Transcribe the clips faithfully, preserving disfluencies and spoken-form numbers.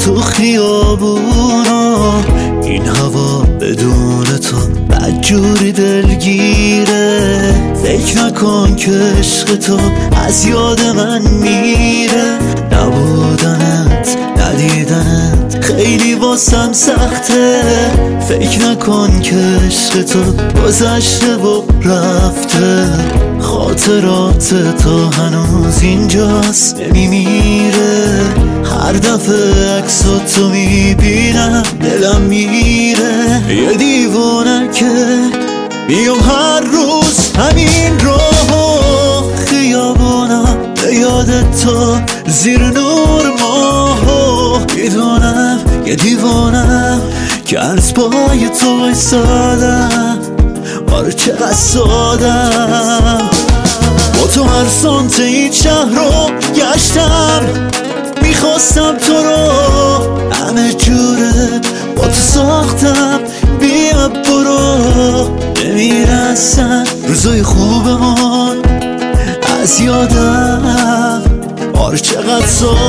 تو خیابونا، این هوا بدون تو بدجوری دلگیره. فکر نکن که عشق تو از یاد من میره. نبودنت ندیدنت خیلی واسم سخته. فکر نکن که عشق تو گذشته و رفته. خاطرات تو هنوز اینجاست نمیمیره. هر دفعه عکسو تو میبینم دلم میره. یه دیوونه که میام هر روز همین راه خیابونم به یاد تو زیر نور ماه. میدونم یه دیوانم که از پای تو ایستادم. آره چقدر سادم. با تو هر سانت این شهر رو گشتم. میخواستم تو رو همه جوره با تو ساختم. بیا برو نمیرسن روزای خوبمون از یادم. آره چقدر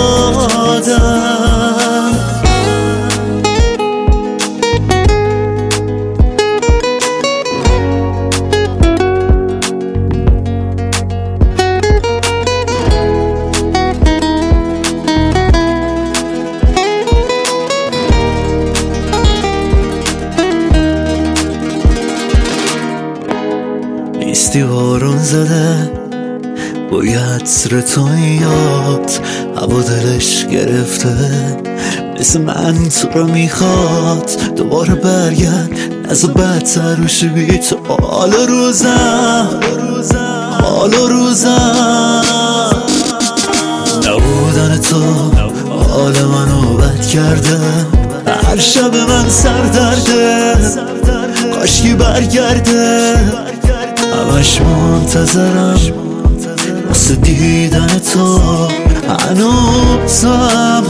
سادم. نیستی بارون زده بوی عطر تو میاد. هوا دلش گرفته مثل من تو رو میخواد. دوباره برگرد از بدتر روشی بی تو. حال و روزم حال و روزم نبودن تو حال منو بد کرده. هر شب من سر درده کاشکی برگرده. همش منتظرم واسه دیدن تو. هنوزم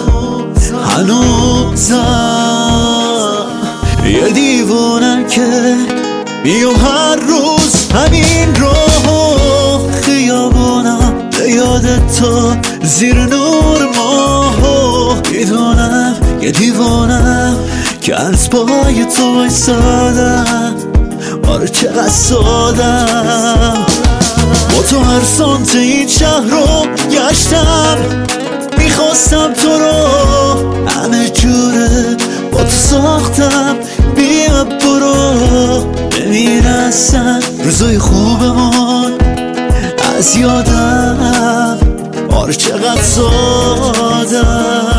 هنوزم یه دیوونه که میام هر روز همین راه خیابونم به یاد تو زیر نور ماه. میدونم یه دیوانم که از پای تو ایستادم. آره چقدر سادم. با تو هر سانت این شهر رو گشتم. میخواستم تو رو همه جوره با تو ساختم. بیا برو نمیرسن روزای خوبمون از یادم. آره چقدر سادم.